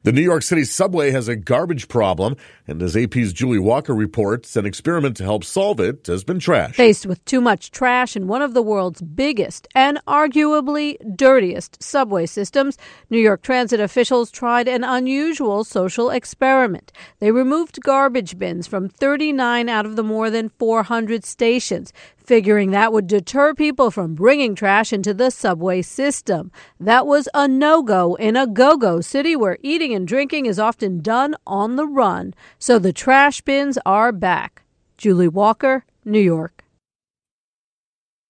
The New York City subway has a garbage problem, and as AP's Julie Walker reports, an experiment to help solve it has been trashed. Faced with too much trash in one of the world's biggest and arguably dirtiest subway systems, New York Transit officials tried an unusual social experiment. They removed garbage bins from 39 out of the more than 400 stations, figuring that would deter people from bringing trash into the subway system. That was a no-go in a go-go city where eating and drinking is often done on the run. So the trash bins are back. Julie Walker, New York.